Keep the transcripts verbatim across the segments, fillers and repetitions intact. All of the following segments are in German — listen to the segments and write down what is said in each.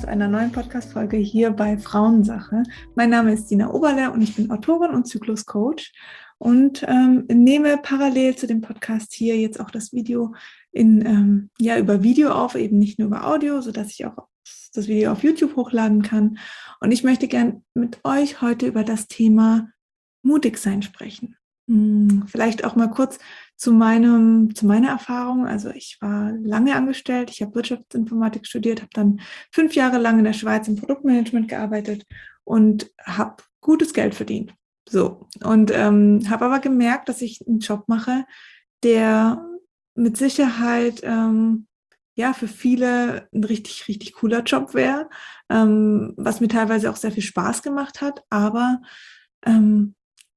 zu einer neuen Podcast-Folge hier bei Frauensache. Mein Name ist Dina Oberle und ich bin Autorin und Zyklus-Coach und ähm, nehme parallel zu dem Podcast hier jetzt auch das Video in, ähm, ja, über Video auf, eben nicht nur über Audio, sodass ich auch das Video auf YouTube hochladen kann. Und ich möchte gern mit euch heute über das Thema mutig sein sprechen. Hm, vielleicht auch mal kurz zu meinem, zu meiner Erfahrung. Also ich war lange angestellt, ich habe Wirtschaftsinformatik studiert, habe dann fünf Jahre lang in der Schweiz im Produktmanagement gearbeitet und habe gutes Geld verdient. So, und ähm, habe aber gemerkt, dass ich einen Job mache, der mit Sicherheit ähm, ja für viele ein richtig, richtig cooler Job wäre, ähm, was mir teilweise auch sehr viel Spaß gemacht hat, aber ähm,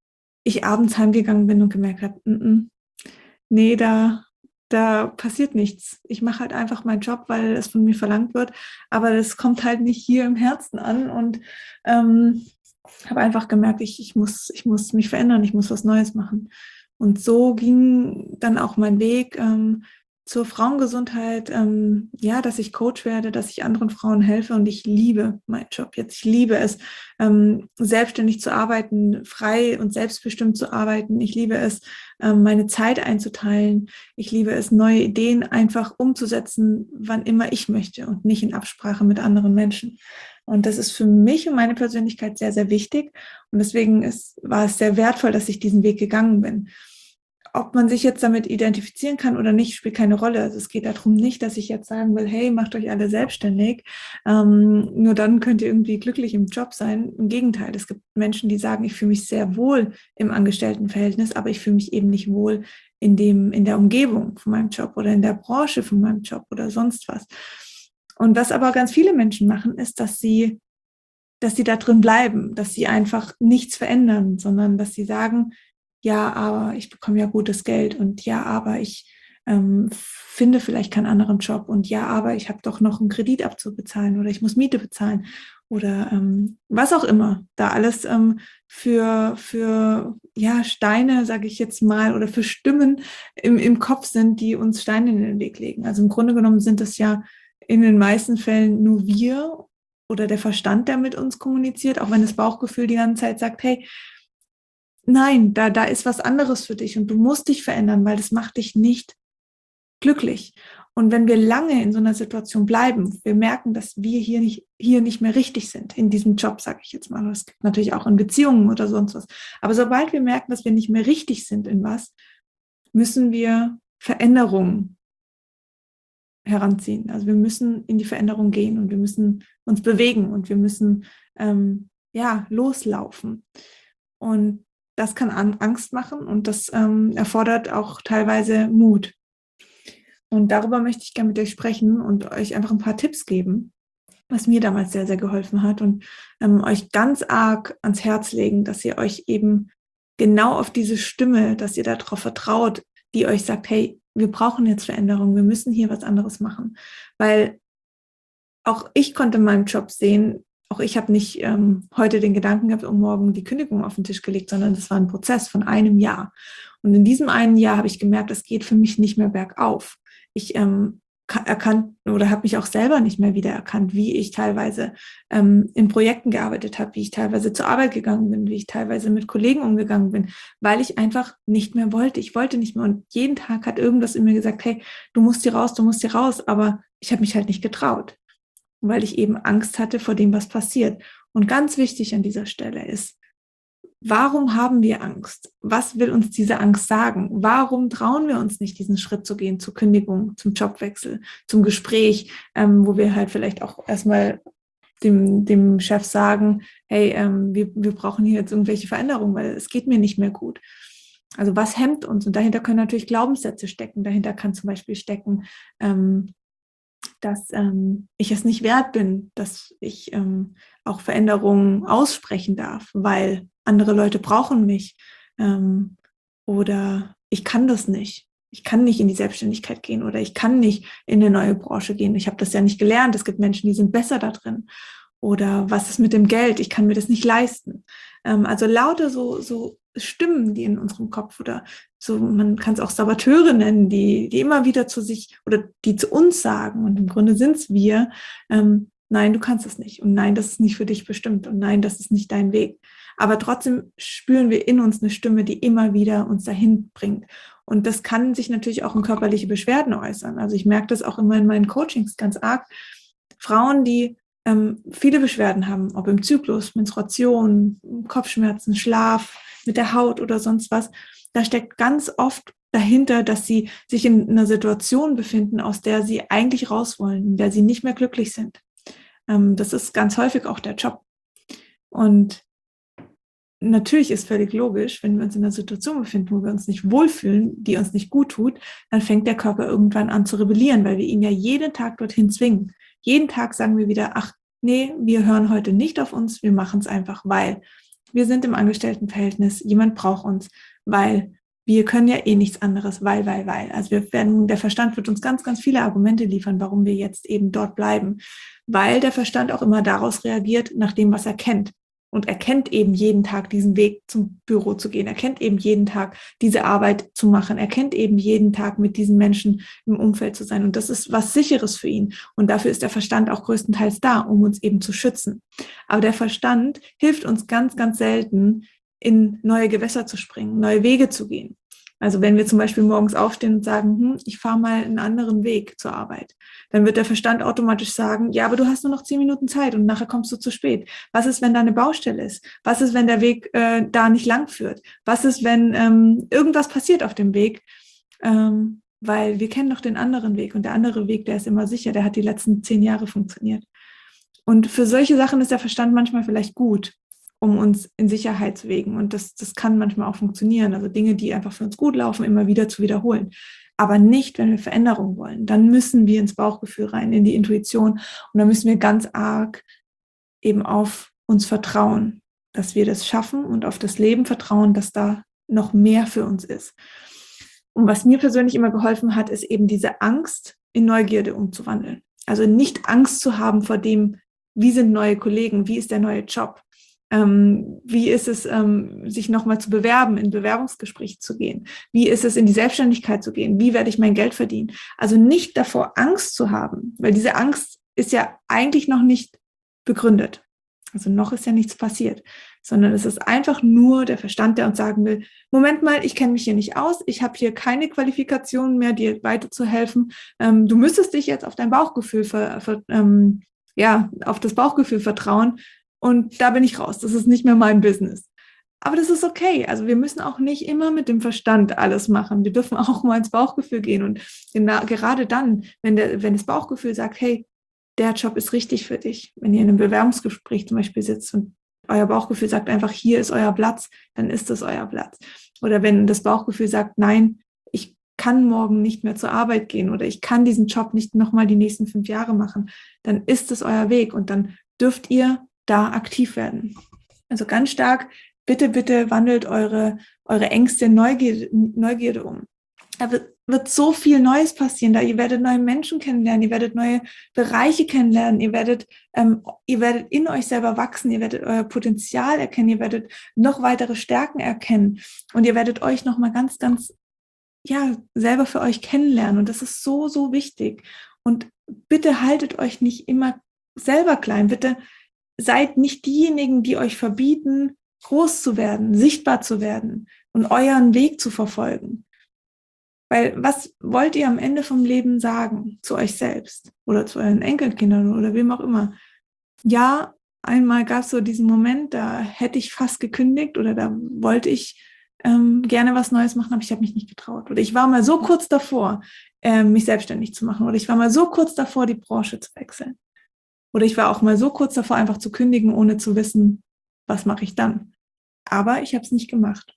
ich abends heimgegangen bin und gemerkt habe, n -n, nee, da, da passiert nichts. Ich mache halt einfach meinen Job, weil es von mir verlangt wird, aber das kommt halt nicht hier im Herzen an und ähm, habe einfach gemerkt, ich, ich, muss, ich muss mich verändern, ich muss was Neues machen. Und so ging dann auch mein Weg ähm, zur Frauengesundheit, ähm, ja, dass ich Coach werde, dass ich anderen Frauen helfe und ich liebe meinen Job jetzt. Ich liebe es, ähm, selbstständig zu arbeiten, frei und selbstbestimmt zu arbeiten. Ich liebe es, ähm, meine Zeit einzuteilen. Ich liebe es, neue Ideen einfach umzusetzen, wann immer ich möchte und nicht in Absprache mit anderen Menschen. Und das ist für mich und meine Persönlichkeit sehr, sehr wichtig. Und deswegen ist, war es sehr wertvoll, dass ich diesen Weg gegangen bin. Ob man sich jetzt damit identifizieren kann oder nicht, spielt keine Rolle. Also es geht darum nicht, dass ich jetzt sagen will, hey, macht euch alle selbstständig. Ähm, nur dann könnt ihr irgendwie glücklich im Job sein. Im Gegenteil, es gibt Menschen, die sagen, ich fühle mich sehr wohl im Angestelltenverhältnis, aber ich fühle mich eben nicht wohl in dem, in der Umgebung von meinem Job oder in der Branche von meinem Job oder sonst was. Und was aber ganz viele Menschen machen, ist, dass sie, dass sie da drin bleiben, dass sie einfach nichts verändern, sondern dass sie sagen, ja, aber ich bekomme ja gutes Geld und ja, aber ich ähm, finde vielleicht keinen anderen Job und ja, aber ich habe doch noch einen Kredit abzubezahlen oder ich muss Miete bezahlen oder ähm, was auch immer da alles ähm, für, für ja, Steine, sage ich jetzt mal, oder für Stimmen im, im Kopf sind, die uns Steine in den Weg legen. Also im Grunde genommen sind das ja in den meisten Fällen nur wir oder der Verstand, der mit uns kommuniziert, auch wenn das Bauchgefühl die ganze Zeit sagt, hey, nein, da, da ist was anderes für dich und du musst dich verändern, weil das macht dich nicht glücklich. Und wenn wir lange in so einer Situation bleiben, wir merken, dass wir hier nicht, hier nicht mehr richtig sind, in diesem Job, sage ich jetzt mal, das gibt natürlich auch in Beziehungen oder sonst was, aber sobald wir merken, dass wir nicht mehr richtig sind in was, müssen wir Veränderungen heranziehen. Also wir müssen in die Veränderung gehen und wir müssen uns bewegen und wir müssen ähm, ja, loslaufen. Und das kann Angst machen und das ähm, erfordert auch teilweise Mut. Und darüber möchte ich gerne mit euch sprechen und euch einfach ein paar Tipps geben, was mir damals sehr, sehr geholfen hat und ähm, euch ganz arg ans Herz legen, dass ihr euch eben genau auf diese Stimme, dass ihr darauf vertraut, die euch sagt, hey, wir brauchen jetzt Veränderung, wir müssen hier was anderes machen. Weil auch ich konnte in meinem Job sehen, auch ich habe nicht ähm, heute den Gedanken gehabt und morgen die Kündigung auf den Tisch gelegt, sondern das war ein Prozess von einem Jahr. Und in diesem einen Jahr habe ich gemerkt, es geht für mich nicht mehr bergauf. Ich ähm, erkannt oder habe mich auch selber nicht mehr wiedererkannt, wie ich teilweise ähm, in Projekten gearbeitet habe, wie ich teilweise zur Arbeit gegangen bin, wie ich teilweise mit Kollegen umgegangen bin, weil ich einfach nicht mehr wollte. Ich wollte nicht mehr und jeden Tag hat irgendwas in mir gesagt, hey, du musst hier raus, du musst hier raus, aber ich habe mich halt nicht getraut, weil ich eben Angst hatte vor dem, was passiert. Und ganz wichtig an dieser Stelle ist, warum haben wir Angst? Was will uns diese Angst sagen? Warum trauen wir uns nicht, diesen Schritt zu gehen, zur Kündigung, zum Jobwechsel, zum Gespräch, ähm, wo wir halt vielleicht auch erstmal dem, dem Chef sagen, hey, ähm, wir, wir brauchen hier jetzt irgendwelche Veränderungen, weil es geht mir nicht mehr gut. Also was hemmt uns? Und dahinter können natürlich Glaubenssätze stecken. Dahinter kann zum Beispiel stecken, ähm, dass ähm, ich es nicht wert bin, dass ich ähm, auch Veränderungen aussprechen darf, weil andere Leute brauchen mich ähm, oder ich kann das nicht. Ich kann nicht in die Selbstständigkeit gehen oder ich kann nicht in eine neue Branche gehen. Ich habe das ja nicht gelernt. Es gibt Menschen, die sind besser da drin. Oder was ist mit dem Geld? Ich kann mir das nicht leisten. Ähm, also lauter so, so Stimmen, die in unserem Kopf oder so, man kann es auch Saboteure nennen, die, die immer wieder zu sich oder die zu uns sagen, und im Grunde sind es wir, ähm, nein, du kannst es nicht und nein, das ist nicht für dich bestimmt und nein, das ist nicht dein Weg. Aber trotzdem spüren wir in uns eine Stimme, die immer wieder uns dahin bringt. Und das kann sich natürlich auch in körperliche Beschwerden äußern. Also ich merke das auch immer in meinen Coachings ganz arg. Frauen, die ähm, viele Beschwerden haben, ob im Zyklus, Menstruation, Kopfschmerzen, Schlaf, mit der Haut oder sonst was, da steckt ganz oft dahinter, dass sie sich in einer Situation befinden, aus der sie eigentlich raus wollen, in der sie nicht mehr glücklich sind. Ähm, das ist ganz häufig auch der Job. Und natürlich ist völlig logisch, wenn wir uns in einer Situation befinden, wo wir uns nicht wohlfühlen, die uns nicht gut tut, dann fängt der Körper irgendwann an zu rebellieren, weil wir ihn ja jeden Tag dorthin zwingen. Jeden Tag sagen wir wieder, ach nee, wir hören heute nicht auf uns, wir machen es einfach, weil wir sind im Angestelltenverhältnis, jemand braucht uns, weil wir können ja eh nichts anderes, weil, weil, weil. Also wir werden, der Verstand wird uns ganz, ganz viele Argumente liefern, warum wir jetzt eben dort bleiben, weil der Verstand auch immer daraus reagiert, nach dem, was er kennt. Und er kennt eben jeden Tag diesen Weg zum Büro zu gehen. Er kennt eben jeden Tag diese Arbeit zu machen. Er kennt eben jeden Tag mit diesen Menschen im Umfeld zu sein. Und das ist was Sicheres für ihn. Und dafür ist der Verstand auch größtenteils da, um uns eben zu schützen. Aber der Verstand hilft uns ganz, ganz selten, in neue Gewässer zu springen, neue Wege zu gehen. Also wenn wir zum Beispiel morgens aufstehen und sagen, hm, ich fahre mal einen anderen Weg zur Arbeit, dann wird der Verstand automatisch sagen, ja, aber du hast nur noch zehn Minuten Zeit und nachher kommst du zu spät. Was ist, wenn da eine Baustelle ist? Was ist, wenn der Weg äh, da nicht lang führt? Was ist, wenn ähm, irgendwas passiert auf dem Weg? Ähm, weil wir kennen doch den anderen Weg und der andere Weg, der ist immer sicher, der hat die letzten zehn Jahre funktioniert. Und für solche Sachen ist der Verstand manchmal vielleicht gut, um uns in Sicherheit zu wägen. Und das, das kann manchmal auch funktionieren. Also Dinge, die einfach für uns gut laufen, immer wieder zu wiederholen. Aber nicht, wenn wir Veränderung wollen. Dann müssen wir ins Bauchgefühl rein, in die Intuition. Und dann müssen wir ganz arg eben auf uns vertrauen, dass wir das schaffen und auf das Leben vertrauen, dass da noch mehr für uns ist. Und was mir persönlich immer geholfen hat, ist eben diese Angst in Neugierde umzuwandeln. Also nicht Angst zu haben vor dem, wie sind neue Kollegen, wie ist der neue Job, ähm, wie ist es, ähm, sich nochmal zu bewerben, in Bewerbungsgespräche zu gehen, wie ist es, in die Selbstständigkeit zu gehen, wie werde ich mein Geld verdienen. Also nicht davor Angst zu haben, weil diese Angst ist ja eigentlich noch nicht begründet. Also noch ist ja nichts passiert, sondern es ist einfach nur der Verstand, der uns sagen will, Moment mal, ich kenne mich hier nicht aus, ich habe hier keine Qualifikationen mehr, dir weiterzuhelfen. Ähm, du müsstest dich jetzt auf dein Bauchgefühl, ver, ver, ähm, ja, auf das Bauchgefühl vertrauen und da bin ich raus. Das ist nicht mehr mein Business. Aber das ist okay. Also wir müssen auch nicht immer mit dem Verstand alles machen. Wir dürfen auch mal ins Bauchgefühl gehen und genau, gerade dann, wenn, der, wenn das Bauchgefühl sagt, hey, der Job ist richtig für dich. Wenn ihr in einem Bewerbungsgespräch zum Beispiel sitzt und euer Bauchgefühl sagt einfach, hier ist euer Platz, dann ist das euer Platz. Oder wenn das Bauchgefühl sagt, nein, ich kann morgen nicht mehr zur Arbeit gehen oder ich kann diesen Job nicht nochmal die nächsten fünf Jahre machen, dann ist es euer Weg und dann dürft ihr da aktiv werden. Also ganz stark, bitte, bitte wandelt eure, eure Ängste in Neugierde, Neugierde um. Da wird, wird so viel Neues passieren, da ihr werdet neue Menschen kennenlernen, ihr werdet neue Bereiche kennenlernen, ihr werdet, ähm, ihr werdet in euch selber wachsen, ihr werdet euer Potenzial erkennen, ihr werdet noch weitere Stärken erkennen und ihr werdet euch nochmal ganz, ganz, ja, selber für euch kennenlernen und das ist so, so wichtig und bitte haltet euch nicht immer selber klein, bitte seid nicht diejenigen, die euch verbieten, groß zu werden, sichtbar zu werden und euren Weg zu verfolgen. Weil was wollt ihr am Ende vom Leben sagen zu euch selbst oder zu euren Enkelkindern oder wem auch immer? Ja, einmal gab es so diesen Moment, da hätte ich fast gekündigt oder da wollte ich ähm, gerne was Neues machen, aber ich habe mich nicht getraut. Oder ich war mal so kurz davor, ähm, mich selbstständig zu machen. Oder ich war mal so kurz davor, die Branche zu wechseln. Oder ich war auch mal so kurz davor, einfach zu kündigen, ohne zu wissen, was mache ich dann. Aber ich habe es nicht gemacht.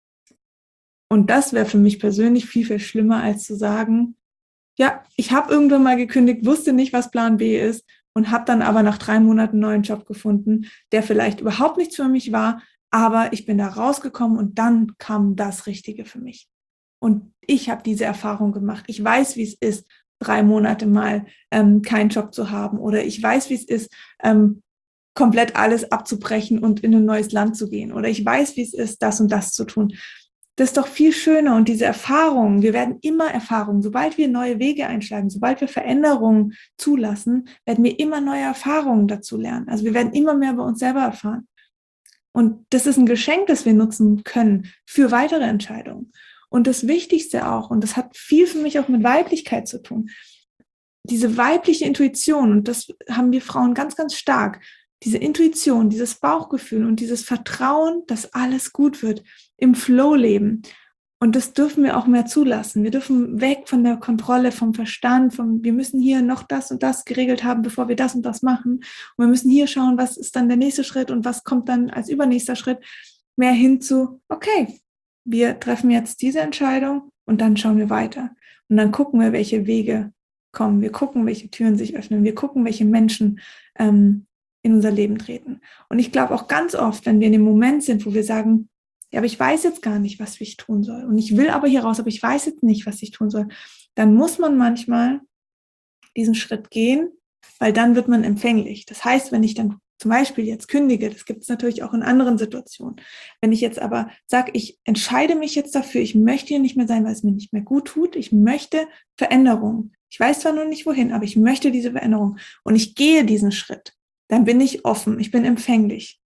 Und das wäre für mich persönlich viel, viel schlimmer, als zu sagen, ja, ich habe irgendwann mal gekündigt, wusste nicht, was Plan B ist und habe dann aber nach drei Monaten einen neuen Job gefunden, der vielleicht überhaupt nichts für mich war, aber ich bin da rausgekommen und dann kam das Richtige für mich. Und ich habe diese Erfahrung gemacht. Ich weiß, wie es ist, drei Monate mal ähm, keinen Job zu haben oder ich weiß, wie es ist, ähm, komplett alles abzubrechen und in ein neues Land zu gehen oder ich weiß, wie es ist, das und das zu tun. Das ist doch viel schöner und diese Erfahrungen, wir werden immer Erfahrungen, sobald wir neue Wege einschlagen, sobald wir Veränderungen zulassen, werden wir immer neue Erfahrungen dazu lernen. Also wir werden immer mehr über uns selber erfahren. Und das ist ein Geschenk, das wir nutzen können für weitere Entscheidungen. Und das Wichtigste auch, und das hat viel für mich auch mit Weiblichkeit zu tun, diese weibliche Intuition, und das haben wir Frauen ganz, ganz stark, diese Intuition, dieses Bauchgefühl und dieses Vertrauen, dass alles gut wird, im Flow leben. Und das dürfen wir auch mehr zulassen. Wir dürfen weg von der Kontrolle, vom Verstand, vom, wir müssen hier noch das und das geregelt haben, bevor wir das und das machen. Und wir müssen hier schauen, was ist dann der nächste Schritt und was kommt dann als übernächster Schritt. Mehr hin zu, okay, wir treffen jetzt diese Entscheidung und dann schauen wir weiter. Und dann gucken wir, welche Wege kommen. Wir gucken, welche Türen sich öffnen. Wir gucken, welche Menschen ähm, in unser Leben treten. Und ich glaube auch ganz oft, wenn wir in dem Moment sind, wo wir sagen, ja, aber ich weiß jetzt gar nicht, was ich tun soll. Und ich will aber hier raus, aber ich weiß jetzt nicht, was ich tun soll. Dann muss man manchmal diesen Schritt gehen, weil dann wird man empfänglich. Das heißt, wenn ich dann zum Beispiel jetzt kündige, das gibt es natürlich auch in anderen Situationen. Wenn ich jetzt aber sage, ich entscheide mich jetzt dafür, ich möchte hier nicht mehr sein, weil es mir nicht mehr gut tut. Ich möchte Veränderung. Ich weiß zwar noch nicht wohin, aber ich möchte diese Veränderung. Und ich gehe diesen Schritt. Dann bin ich offen, ich bin empfänglich.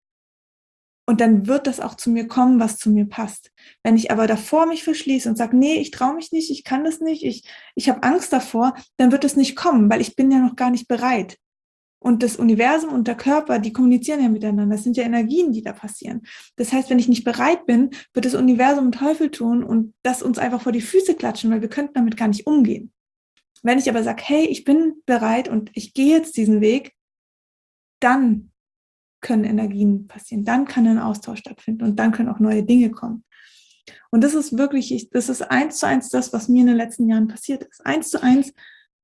Und dann wird das auch zu mir kommen, was zu mir passt. Wenn ich aber davor mich verschließe und sage, nee, ich traue mich nicht, ich kann das nicht, ich, ich habe Angst davor, dann wird es nicht kommen, weil ich bin ja noch gar nicht bereit. Und das Universum und der Körper, die kommunizieren ja miteinander. Das sind ja Energien, die da passieren. Das heißt, wenn ich nicht bereit bin, wird das Universum einen Teufel tun und das uns einfach vor die Füße klatschen, weil wir könnten damit gar nicht umgehen. Wenn ich aber sage, hey, ich bin bereit und ich gehe jetzt diesen Weg, dann können Energien passieren, dann kann ein Austausch stattfinden und dann können auch neue Dinge kommen. Und das ist wirklich, das ist eins zu eins das, was mir in den letzten Jahren passiert ist. Eins zu eins,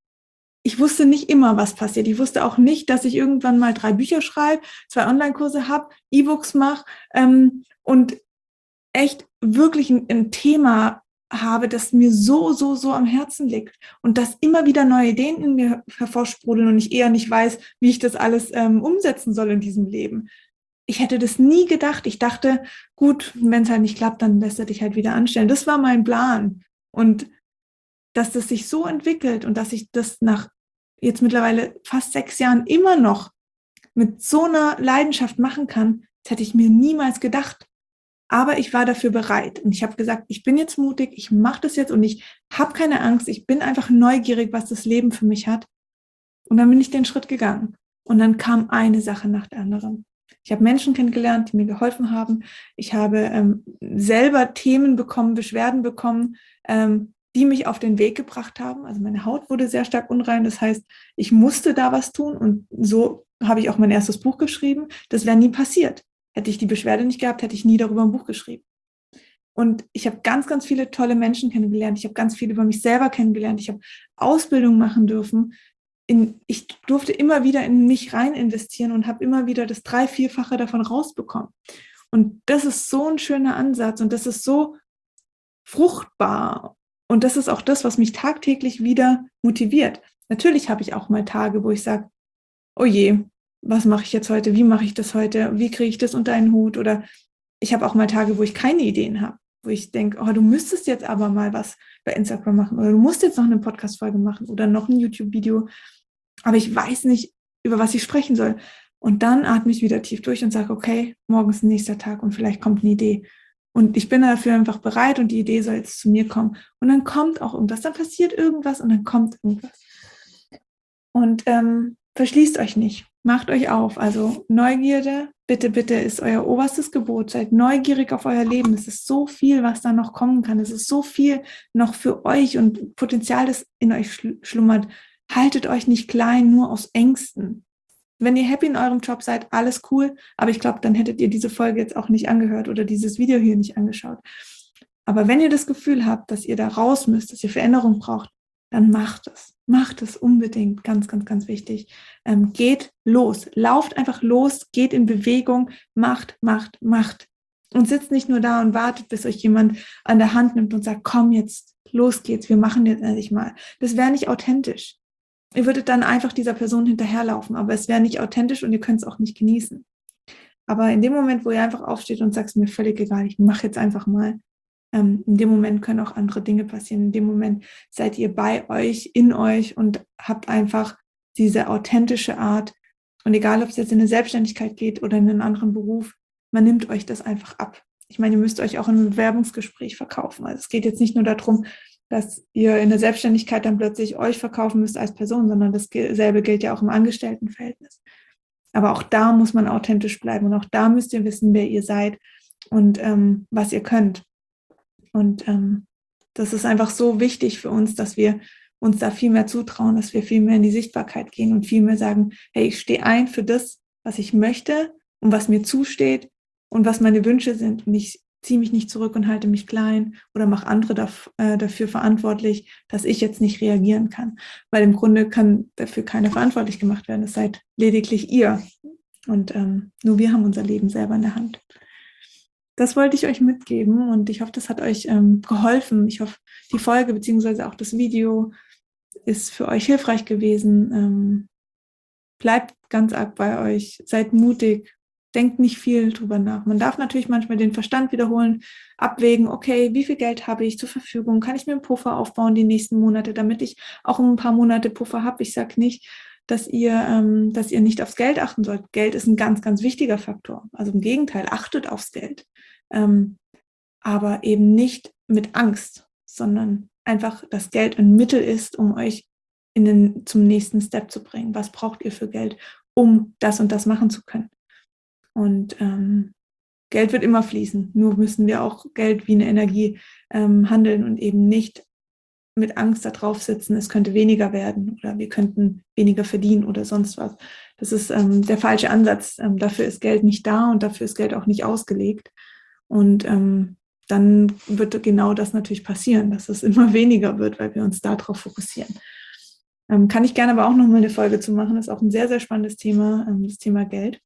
ich wusste nicht immer, was passiert. Ich wusste auch nicht, dass ich irgendwann mal drei Bücher schreibe, zwei Online-Kurse habe, E-Books mache ähm, und echt wirklich ein, ein Thema habe, das mir so, so, so am Herzen liegt und dass immer wieder neue Ideen in mir hervorsprudeln und ich eher nicht weiß, wie ich das alles ähm, umsetzen soll in diesem Leben. Ich hätte das nie gedacht. Ich dachte, gut, wenn es halt nicht klappt, dann lässt er dich halt wieder anstellen. Das war mein Plan. Und dass das sich so entwickelt und dass ich das nach jetzt mittlerweile fast sechs Jahren immer noch mit so einer Leidenschaft machen kann, das hätte ich mir niemals gedacht. Aber ich war dafür bereit und ich habe gesagt, ich bin jetzt mutig, ich mache das jetzt und ich habe keine Angst, ich bin einfach neugierig, was das Leben für mich hat. Und dann bin ich den Schritt gegangen und dann kam eine Sache nach der anderen. Ich habe Menschen kennengelernt, die mir geholfen haben. Ich habe ähm, selber Themen bekommen, Beschwerden bekommen, ähm, die mich auf den Weg gebracht haben. Also meine Haut wurde sehr stark unrein, das heißt, ich musste da was tun und so habe ich auch mein erstes Buch geschrieben. Das wäre nie passiert. Hätte ich die Beschwerde nicht gehabt, hätte ich nie darüber ein Buch geschrieben. Und ich habe ganz, ganz viele tolle Menschen kennengelernt. Ich habe ganz viel über mich selber kennengelernt. Ich habe Ausbildung machen dürfen. In, ich durfte immer wieder in mich rein investieren und habe immer wieder das drei-, vierfache davon rausbekommen. Und das ist so ein schöner Ansatz und das ist so fruchtbar. Und das ist auch das, was mich tagtäglich wieder motiviert. Natürlich habe ich auch mal Tage, wo ich sage, oh je, was mache ich jetzt heute, wie mache ich das heute, wie kriege ich das unter einen Hut oder ich habe auch mal Tage, wo ich keine Ideen habe, wo ich denke, oh, du müsstest jetzt aber mal was bei Instagram machen oder du musst jetzt noch eine Podcast-Folge machen oder noch ein YouTube-Video, aber ich weiß nicht, über was ich sprechen soll. Und dann atme ich wieder tief durch und sage, okay, morgen ist der nächste Tag und vielleicht kommt eine Idee. Und ich bin dafür einfach bereit und die Idee soll jetzt zu mir kommen. Und dann kommt auch irgendwas, dann passiert irgendwas und dann kommt irgendwas. Und ähm, verschließt euch nicht, macht euch auf. Also Neugierde, bitte, bitte, ist euer oberstes Gebot. Seid neugierig auf euer Leben. Es ist so viel, was da noch kommen kann. Es ist so viel noch für euch und Potenzial, das in euch schlummert. Haltet euch nicht klein, nur aus Ängsten. Wenn ihr happy in eurem Job seid, alles cool. Aber ich glaube, dann hättet ihr diese Folge jetzt auch nicht angehört oder dieses Video hier nicht angeschaut. Aber wenn ihr das Gefühl habt, dass ihr da raus müsst, dass ihr Veränderung braucht, dann macht es. Macht es unbedingt. Ganz, ganz, ganz wichtig. Ähm, geht los. Lauft einfach los. Geht in Bewegung. Macht, macht, macht. Und sitzt nicht nur da und wartet, bis euch jemand an der Hand nimmt und sagt, komm jetzt, los geht's. Wir machen jetzt endlich mal. Das wäre nicht authentisch. Ihr würdet dann einfach dieser Person hinterherlaufen, aber es wäre nicht authentisch und ihr könnt es auch nicht genießen. Aber in dem Moment, wo ihr einfach aufsteht und sagt, mir völlig egal, ich mache jetzt einfach mal, ähm, in dem Moment können auch andere Dinge passieren. In dem Moment seid ihr bei euch, in euch und habt einfach diese authentische Art. Und egal, ob es jetzt in eine Selbstständigkeit geht oder in einen anderen Beruf, man nimmt euch das einfach ab. Ich meine, ihr müsst euch auch in einem Bewerbungsgespräch verkaufen. Also es geht jetzt nicht nur darum, dass ihr in der Selbstständigkeit dann plötzlich euch verkaufen müsst als Person, sondern dasselbe gilt ja auch im Angestelltenverhältnis. Aber auch da muss man authentisch bleiben und auch da müsst ihr wissen, wer ihr seid und ähm, was ihr könnt. Und ähm, das ist einfach so wichtig für uns, dass wir uns da viel mehr zutrauen, dass wir viel mehr in die Sichtbarkeit gehen und viel mehr sagen, hey, ich stehe ein für das, was ich möchte und was mir zusteht und was meine Wünsche sind. Und ich ziehe mich nicht zurück und halte mich klein oder mache andere daf- äh, dafür verantwortlich, dass ich jetzt nicht reagieren kann. Weil im Grunde kann dafür keiner verantwortlich gemacht werden. Es seid lediglich ihr. Und ähm, nur wir haben unser Leben selber in der Hand. Das wollte ich euch mitgeben und ich hoffe, das hat euch ähm, geholfen. Ich hoffe, die Folge bzw. auch das Video ist für euch hilfreich gewesen. Ähm, bleibt ganz arg bei euch, seid mutig, denkt nicht viel drüber nach. Man darf natürlich manchmal den Verstand wiederholen, abwägen, okay, wie viel Geld habe ich zur Verfügung? Kann ich mir einen Puffer aufbauen die nächsten Monate, damit ich auch ein paar Monate Puffer habe? Ich sage nicht, dass ihr, ähm, dass ihr nicht aufs Geld achten sollt. Geld ist ein ganz, ganz wichtiger Faktor. Also im Gegenteil, achtet aufs Geld. Ähm, aber eben nicht mit Angst, sondern einfach das Geld ein Mittel ist, um euch in den, zum nächsten Step zu bringen. Was braucht ihr für Geld, um das und das machen zu können? Und ähm, Geld wird immer fließen. Nur müssen wir auch Geld wie eine Energie ähm, handeln und eben nicht mit Angst da drauf sitzen, es könnte weniger werden oder wir könnten weniger verdienen oder sonst was. Das ist ähm, der falsche Ansatz. Ähm, dafür ist Geld nicht da und dafür ist Geld auch nicht ausgelegt. Und ähm, dann wird genau das natürlich passieren, dass es immer weniger wird, weil wir uns darauf fokussieren. Ähm, kann ich gerne aber auch noch mal eine Folge zu machen. Das ist auch ein sehr, sehr spannendes Thema, ähm, das Thema Geld.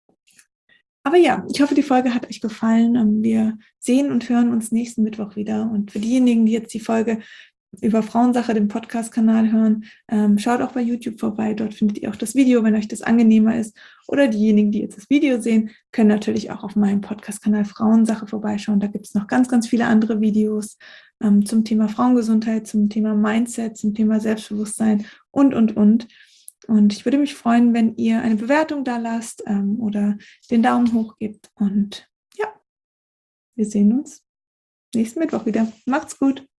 Aber ja, ich hoffe, die Folge hat euch gefallen. Ähm, wir sehen und hören uns nächsten Mittwoch wieder. Und für diejenigen, die jetzt die Folge über Frauensache, den Podcast-Kanal hören, ähm, schaut auch bei YouTube vorbei. Dort findet ihr auch das Video, wenn euch das angenehmer ist. Oder diejenigen, die jetzt das Video sehen, können natürlich auch auf meinem Podcast-Kanal Frauensache vorbeischauen. Da gibt es noch ganz, ganz viele andere Videos ähm, zum Thema Frauengesundheit, zum Thema Mindset, zum Thema Selbstbewusstsein und, und, und. Und ich würde mich freuen, wenn ihr eine Bewertung da lasst ähm, oder den Daumen hoch gebt. Und ja, wir sehen uns nächsten Mittwoch wieder. Macht's gut.